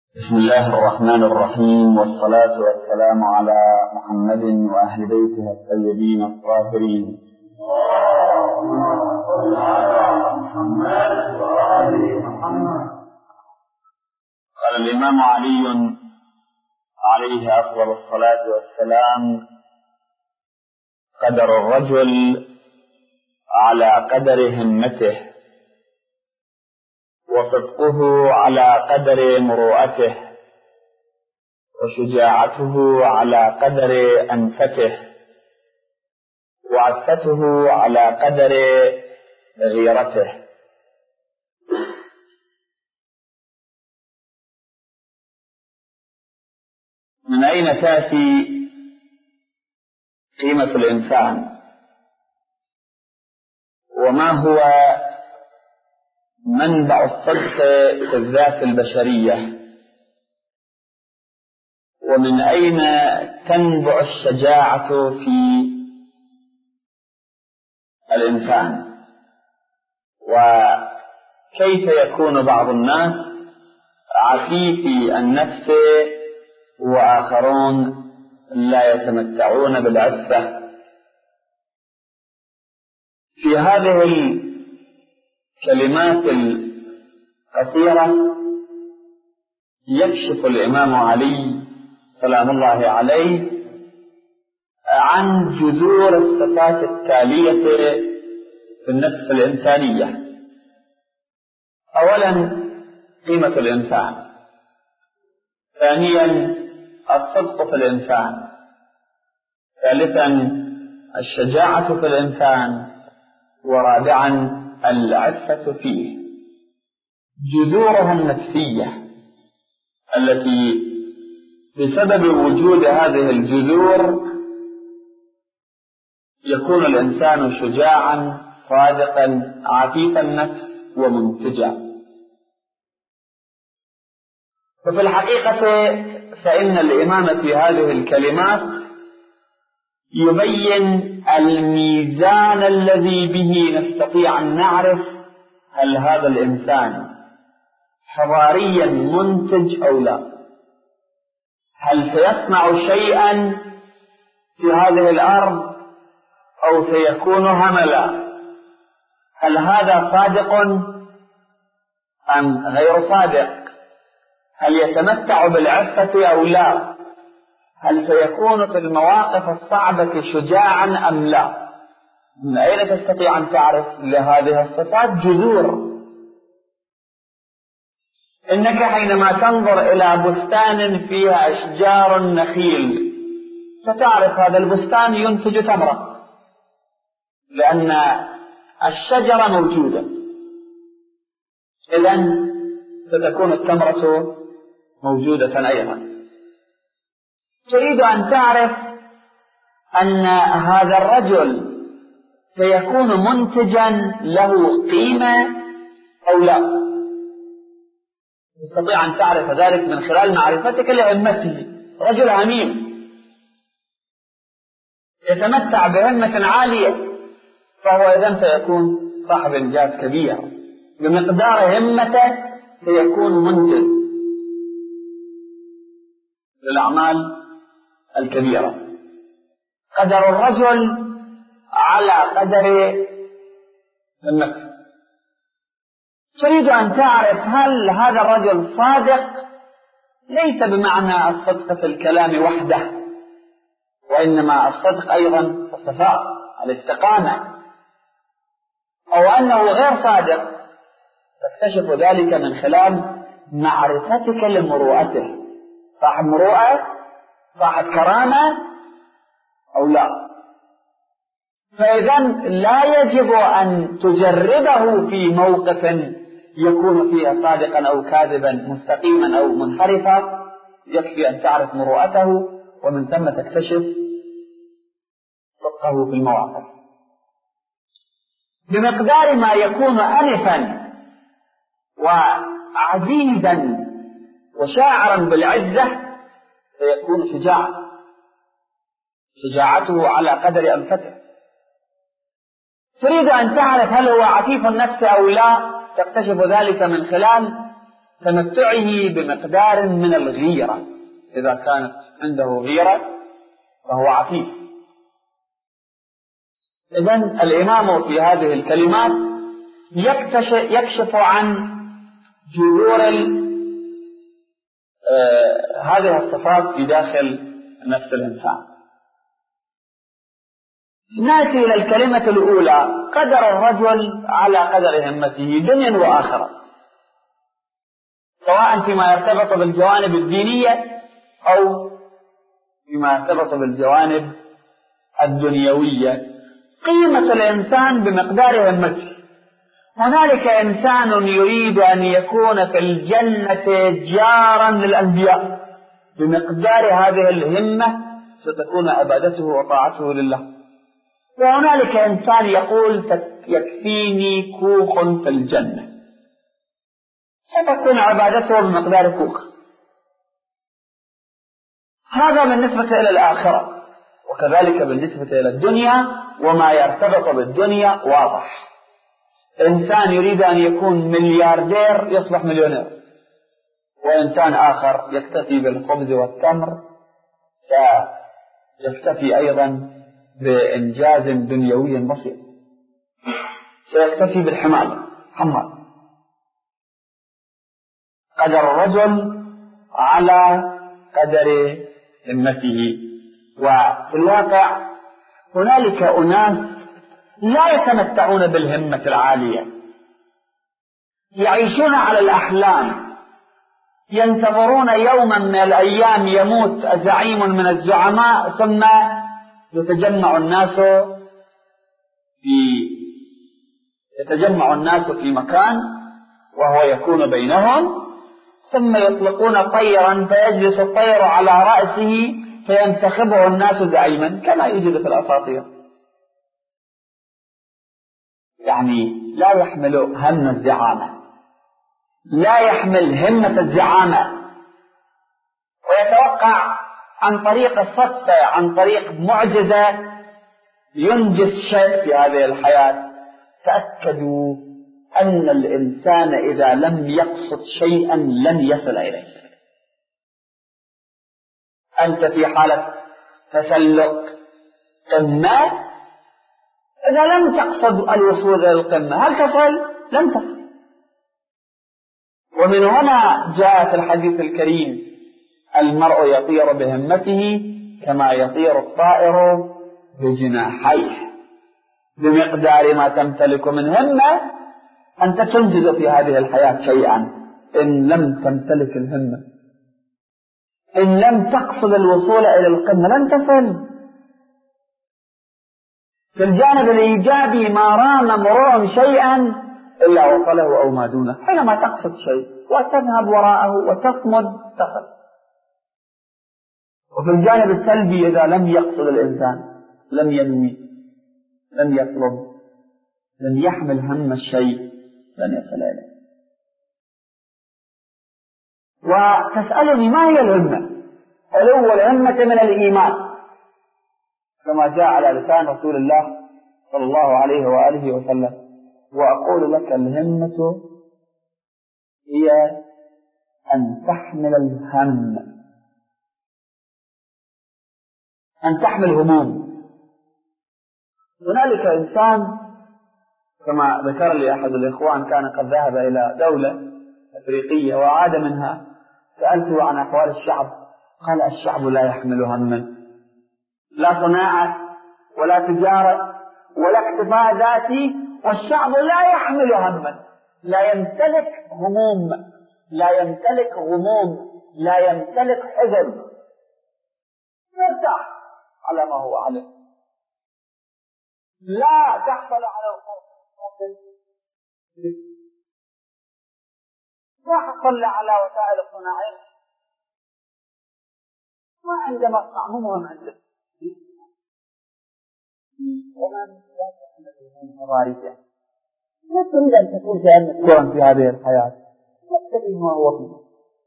بسم الله الرحمن الرحيم، والصلاة والسلام على محمد وأهل بيته الطيبين الطاهرين. اللهم صل على محمد وآل محمد. قال الإمام علي عليه أفضل الصلاة والسلام: قدر الرجل على قدر همته، وصدقه على قدر مروءته، وشجاعته على قدر أنفته، وعفته على قدر غيرته. من أين تأتي قيمة الإنسان؟ وما هو منبع الصدق في الذات البشرية؟ ومن أين تنبع الشجاعة في الإنسان؟ وكيف يكون بعض الناس عفيفي النفس وآخرون لا يتمتعون بالعفة؟ في هذه الكلمات القصيرة يكشف الإمام علي سلام الله عليه عن جذور الصفات التالية في النفس الإنسانية. أولا قيمة الإنسان، ثانيا الصدق في الإنسان، ثالثا الشجاعة في الإنسان، ورابعا العفة فيه. جذورها النفسية التي بسبب وجود هذه الجذور يكون الإنسان شجاعا صادقا عفيف النفس ومنتجا. وفي الحقيقة فإن الإمام في هذه الكلمات يبين الميزان الذي به نستطيع أن نعرف هل هذا الإنسان حضاريا منتج أو لا، هل سيصنع شيئا في هذه الأرض أو سيكون هملا، هل هذا صادق أم غير صادق، هل يتمتع بالعفة أو لا، هل سيكون في المواقف الصعبة شجاعا أم لا. من أين تستطيع أن تعرف لهذه الصفات جذور؟ إنك حينما تنظر إلى بستان فيها أشجار نخيل ستعرف هذا البستان ينتج تمرة، لأن الشجرة موجودة، إذن ستكون التمرة موجودة أيضا. تريد أن تعرف أن هذا الرجل سيكون منتجا له قيمة أو لا، تستطيع أن تعرف ذلك من خلال معرفتك لهمته. رجل هميم يتمتع بهمة عالية، فهو إذن سيكون صاحب إنجاز كبير، بمقدار همته سيكون منتج للأعمال الكبيرة. قدر الرجل على قدر همته. تريد أن تعرف هل هذا الرجل صادق، ليس بمعنى الصدق في الكلام وحده، وإنما الصدق أيضا الصفاء الاستقامة، أو أنه غير صادق تكتشف ذلك من خلال معرفتك لمروءته، صاحب مروءة، صاحب كرامة أو لا. فإذن لا يجب أن تجربه في موقف يكون فيه صادقا أو كاذبا، مستقيما أو منحرفا، يكفي أن تعرف مروءته ومن ثم تكتشف صدقه في المواقف. بمقدار ما يكون أنفا وعزيزا وشاعرا بالعزة سيكون شجاعا، شجاعته على قدر أنفته. تريد أن تعرف هل هو عفيف النفس أو لا، تكتشف ذلك من خلال تمتعه بمقدار من الغيرة، إذا كانت عنده غيرة فهو عفيف. إذن الإمام في هذه الكلمات يكشف عن جذور هذه الصفات في داخل نفس الإنسان. نأتي إلى الكلمة الأولى: قدر الرجل على قدر همته دنيا وآخرة، سواء فيما يرتبط بالجوانب الدينية أو فيما يرتبط بالجوانب الدنيوية. قيمة الإنسان بمقدار همته. هنالك إنسان يريد أن يكون في الجنة جارا للأنبياء، بمقدار هذه الهمة ستكون عبادته وطاعته لله. وهنالك إنسان يقول يكفيني كوخ في الجنة، ستكون عبادته بمقدار كوخ. هذا بالنسبة إلى الآخرة، وكذلك بالنسبة إلى الدنيا وما يرتبط بالدنيا واضح. إنسان يريد أن يكون ملياردير يصبح مليونير، وإنسان آخر يكتفي بالخبز والتمر سيكتفي أيضا بإنجاز دنيوي بسيط، سيكتفي بالحمال حمال. قدر الرجل على قدر همته. وفي الواقع هنالك أناس لا يتمتعون بالهمة العالية، يعيشون على الأحلام، ينتظرون يوما من الأيام يموت زعيم من الزعماء ثم يتجمع الناس في مكان وهو يكون بينهم، ثم يطلقون طيرا فيجلس الطير على رأسه فينتخبه الناس زعيما كما يوجد في الأساطير. يعني لا يحمل هم الزعامة، لا يحمل همة الزعامة، ويتوقع عن طريق الصدفة، عن طريق معجزة ينجز شيء في هذه الحياة. تأكدوا أن الإنسان إذا لم يقصد شيئا لن يصل إليه. أنت في حالة تسلق قمة، إذا لم تقصد الوصول إلى القمة هل تصل؟ لن تصل. ومن هنا جاء في الحديث الكريم: المرء يطير بهمته كما يطير الطائر بجناحيه. بمقدار ما تمتلك من همة أنت تنجز في هذه الحياة شيئا. إن لم تمتلك الهمة، إن لم تقصد الوصول إلى القمة لن تصل. في الجانب الإيجابي ما رام مرور شيئا إلا وصله أو ما دونه. حينما تقصد شيء وتذهب وراءه وتصمد تصل. وفي الجانب السلبي إذا لم يقصد الإنسان، لم ينوي، لم يطلب، لم يحمل هم الشيء، لن يصل إليه. وتسألني ما هي الهمة؟ علو الهمة من الإيمان، كما جاء على لسان رسول الله صلى الله عليه وآله وسلم: وأقول لك الهمة هي أن تحمل الهم، أن تحمل هموم. هنالك إنسان كما ذكر لي أحد الإخوان كان قد ذهب إلى دولة أفريقية وعاد منها، سألته عن أحوال الشعب، قال: الشعب لا يحمل هما، لا صناعة ولا تجارة ولا اكتفاء ذاتي، والشعب لا يحمل هما، لا يمتلك هموم، لا يمتلك غموم، لا يمتلك حزن، يرتاح على ما هو عليه، لا تحصل على الخوف، لا حصل على وسائل الصناعية، ما عنده مصنع، مو عنده ومن لا تحمل موارده. لا تريد أن تكون كأنك في هذه الحياة، تكتفي ما هو فيه.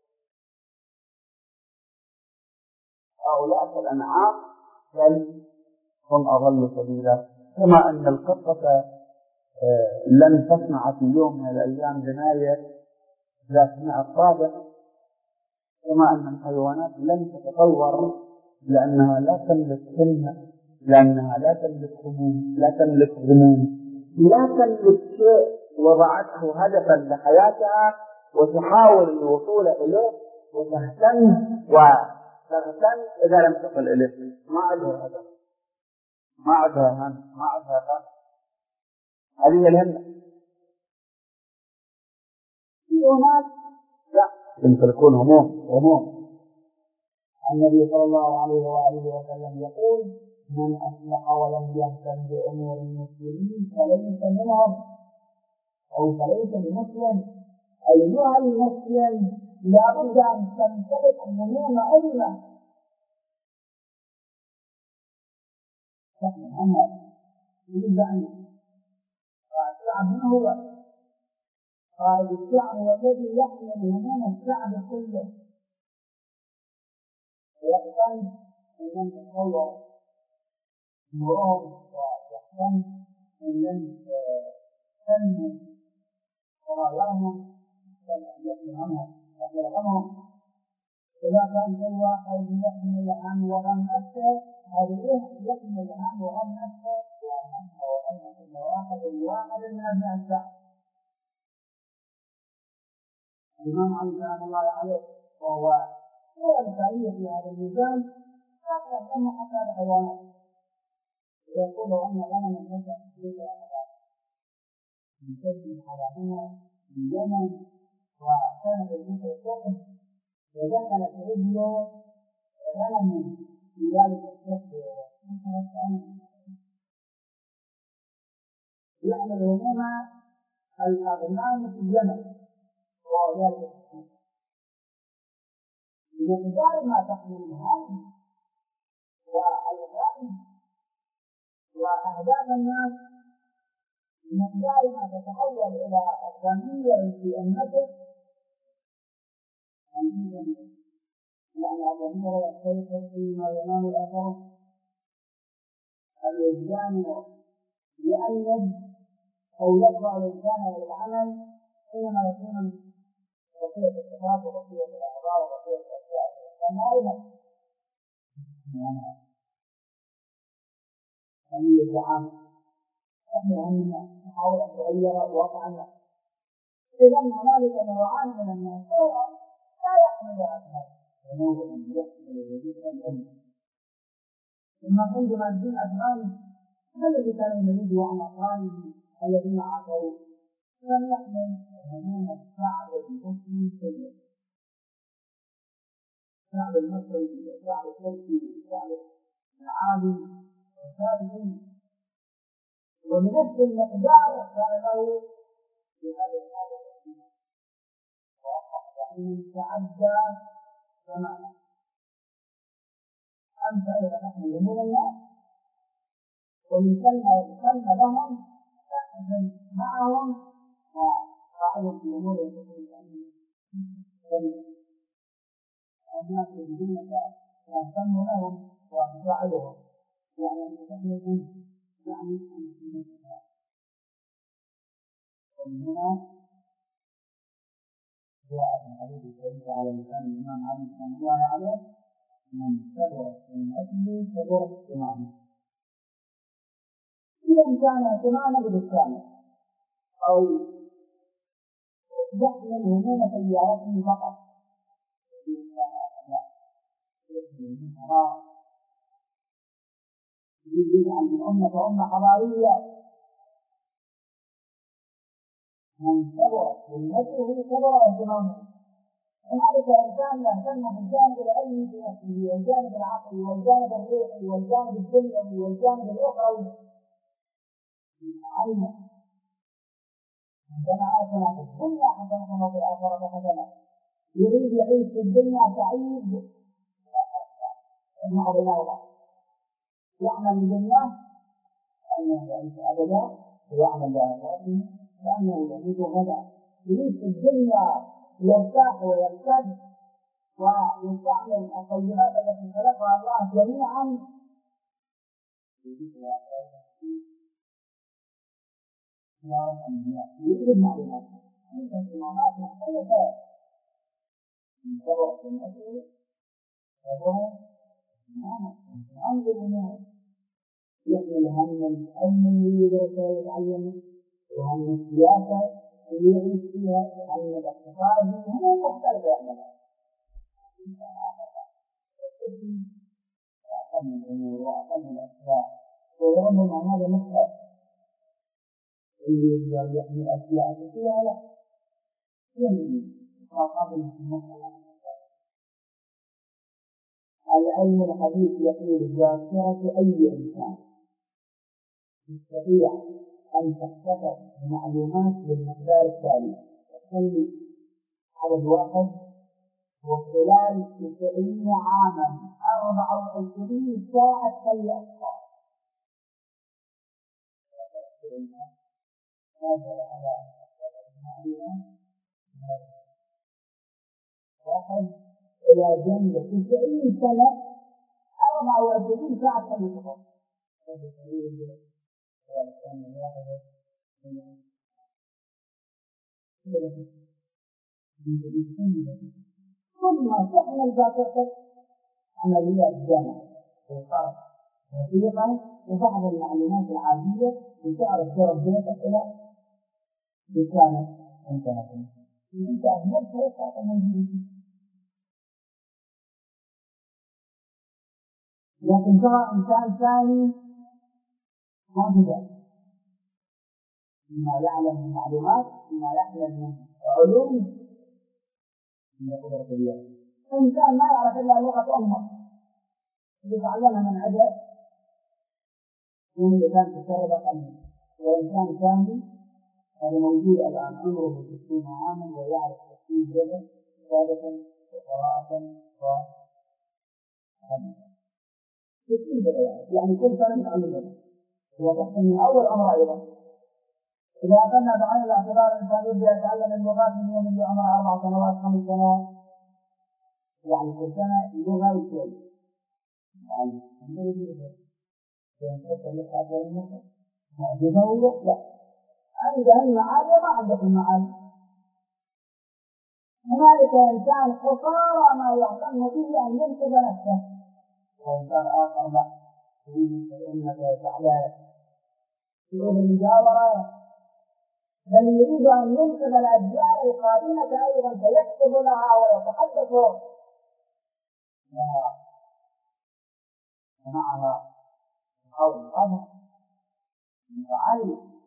هؤلاء الأنعام بل هم أضل سبيلا. كما أن القطة لن تصنع في يوم من الأيام جناية لكنها الطابع، كما أن الحيوانات لم تتطور لأنها لا تملك سنة، لأنها لا تملك هموم، لا تملك غموم، لا تملك شيء وضعته هدفا لحياتها وتحاول الوصول إليه وتغتن إذا لم تصل إليه. ما عندها هدف، ما عندها هم، ما عندها غم. هذه الهمة. هناك لا يمتلكون هموم. النبي صلى الله عليه وآله وسلم يقول: من أصلح ولم يهتم بأمور المسلمين فليس منهم، أو فليس بمسلم. أيها المسلم لا بد أن تمتلك هموم أمة. محمد يريد أن الشعب من هو؟ قال: الشعب والذي يحمل هموم الشعب كله، ويحتاج أن يتطور مرام، ويحتاج أن تنمو قراياهم يحملهم. إذا كان كل واحد يحمل هم وغم نفسه، هذه يحمل هم وغم نفسه وغم كل واحد من أبناء الشعب. الإمام علي رحمه الله عليه وهو هو الفعلية في هذا المجال، لا تهتم حتى بالحيوانات. يقول أن غنما نشأ في من حيوانات في اليمن، وكانت المنطقة الثانية ودخلت رجله غنم في ذلك الشكل يعمل هموم الأغنام في اليمن، وهو ذلك بمقدار ما تحمل الهم والغم وأهداف الناس، بمقدار ما تتحول إلى أفضلية في أمته. يعني أفضلية يختلف فيما ينام الأثر الوجدان يأنب أو يدفع الإنسان إلى العمل حينما يكون بقية الصفات وبقية الأعضاء وبقية الأشياء فما يعني الدعامة احنا أننا نحاول أن نغير واقع الناس. إذا هنالك نوعان من الناس، لا يحمل هذا ونوع يحمل وجود الأمة. ثم عندما الدين أفغاني ما الذي كان يريد عن أفغانه الذين عاشوا؟ لم يحمل هموم الشعب المسلم كله، الشعب المصري والشعب التركي والشعب العادي والسائلين، وبنفس المقدار كان له في هذه الحالة وأن تعدى زمانه. أنت إذا تحمل هموم الناس ومن كلمة لهم تحزن معهم وتعلم في أمور الناس يجدونك تهتم لهم وتساعدهم، يعني أن تحملهم يعني أن تكون. ومن هنا جاء الحديث الشريف على لسان الإمام علي رحمه الله عليه: من كبر من أجل كبر اجتماعه. إذا كان اهتمامنا بالإسلام أو يحمل هموم سيارته فقط، يريد عن أمة حضارية. من كبر همته كبر اهتمامه. هنالك إنسان يهتم بالجانب العلمي في نفسه والجانب العقلي والجانب الروحي والجانب الدنيوي والجانب الأخروي. عندما آتنا في الدنيا حسنة وفي الآخرة حسنة، يريد يعيش في الدنيا سعيد مع بينهما، يعمل لدنياه أنه يعيش أبدا ويعمل لآخرته لأنه يموت غدا. يريد في الدنيا يرتاح ويرتد ويستعمل الطيبات التي خلقها الله جميعا، يريد المعلومات عند الإمامات مختلفة من طرق النبي وهو عند الأمور يحمل هم العلم اللي يدرسه ويتعلمه وهم السياسة اللي يعيش فيها وهم الاقتصاد هم مختلفة يحملها وأقل الأمور وأقل الأشياء وربما هذا مختلف اللي يقدر يحمل أشياء كثيرة لا يمكن خاصة المختلف. العلم الحديث يقول ذاكرة أي إنسان تستطيع أن تحتفظ بمعلومات بالمقدار التالي تخلي عدد واحد وخلال 90 عاما 24 ساعة تخلي أكثر قادر على أن تحتفظ بمعلومات واحد إلى جنب 90 سنة 24 ساعة تخلي أكثر ثم تحمل ذاكرتك عمليات جمع وصرف وثيقة وبعض المعلومات العادية وتعرف ضرب بيتك إلى بكامل انتهت انت أهمل فرصة موجودة لكن ترى إنسان ثاني ما بدأ مما يعلم من معلومات مما يحمل من علوم من قدرة الله إنسان ما يعرف إلا لغة أمه يتعلمها من عدد من كان تسرب عنه وإنسان ثاني هذا موجود الآن عمره 60 عاما ويعرف تفسير جبل كتابة وقراءة وحديثا 60 جبل يعني كل سنة يتعلم جبل وتحصل من أول عمر أيضا. إذا أخذنا بعين الاعتبار الإنسان يبدأ يتعلم اللغات من يوم اللي عمره 4 سنوات 5 سنوات يعني كل سنة لغة وشوي يعني معجزة لا عندها المعاني ما عندك المعاني. هنالك إنسان قصارى ما يعتم به أن ينقذ نفسه وإنسان آخر لا يريد أنك تعالى يريد المجاورة بل يريد أن ينقذ الأجيال القادمة أيضا فيكتب لها ويتحدث لها ومعها قول أمر متعلم.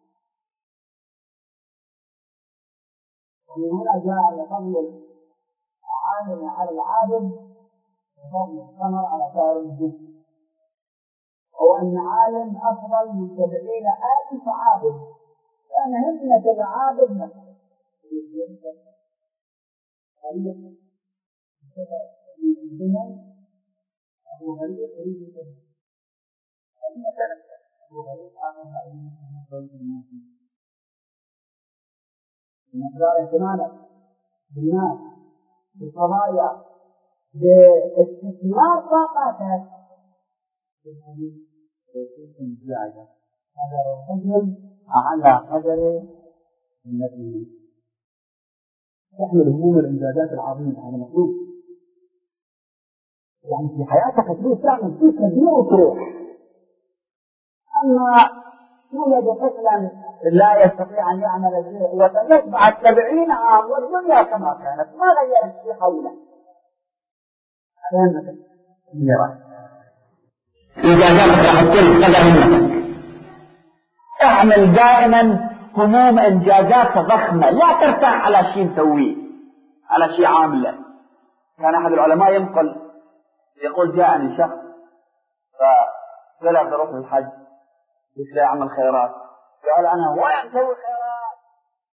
ومن هنا جاء فضل العالم على العابد وفضل القمر على سائر الجسم هو أن عالم أفضل من 70,000 عابد لأن همة العابد نفسه أبو غريب يريد الجنة أبو غريب مقدار اهتمامك بالناس بالقضايا باستثمار طاقاتك هذا الرجل على قدر التي تحمل هموم الإنجازات العظيمة. هذا مطلوب يعني في حياتك تريد تعمل فيه تدبير وتروح. أما يولد طفلا لا يستطيع أن يعمل شيء وتموت بعد 70 عام والدنيا كما كانت ما غيرت في حوله. هذا إنجازاتك راح تصير قدر همتك. اعمل دائما هموم إنجازات ضخمة لا ترتاح على شيء تسويه على شيء عامله. كان أحد العلماء ينقل يقول جاءني شخص فطلع بروح الحج يسعى يعمل خيرات قال أنا وين أسوي خيرات